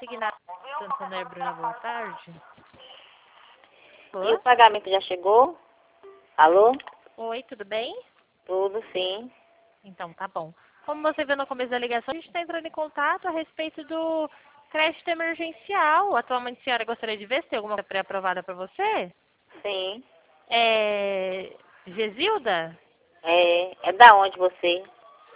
consignado Santander, Bruna, boa tarde. E o pagamento já chegou? Alô? Oi, tudo bem? Tudo, sim. Então, tá bom. Como você viu no começo da ligação, a gente está entrando em contato a respeito do crédito emergencial. Atualmente, a senhora gostaria de ver se tem alguma coisa pré-aprovada para você? Sim. Gesilda? É da onde você?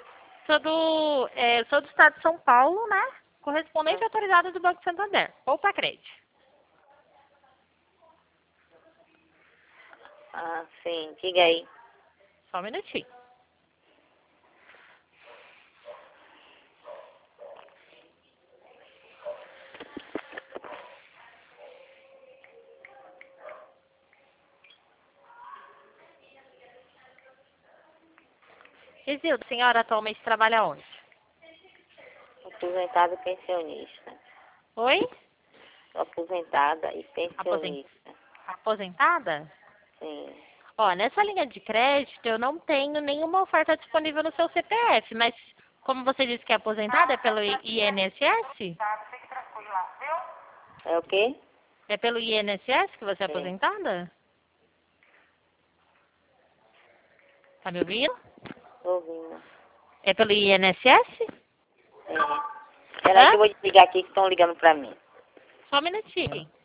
Sou do estado de São Paulo, né? Correspondente autorizada do Banco Santander. Poupa Crédito. Ah, sim. Diga aí. Só um minutinho. Gesilda, a senhora atualmente trabalha onde? Aposentada e pensionista. Oi? Sou aposentada e pensionista. Aposentada? Sim. Ó, nessa linha de crédito eu não tenho nenhuma oferta disponível no seu CPF, mas como você disse que é aposentada, é pelo INSS? É o quê? É pelo INSS que você é Sim. aposentada? Tá me ouvindo? Tô ouvindo. É pelo INSS? É. Espera aí Hã? que eu vou desligar aqui que estão ligando pra mim. Só um minutinho.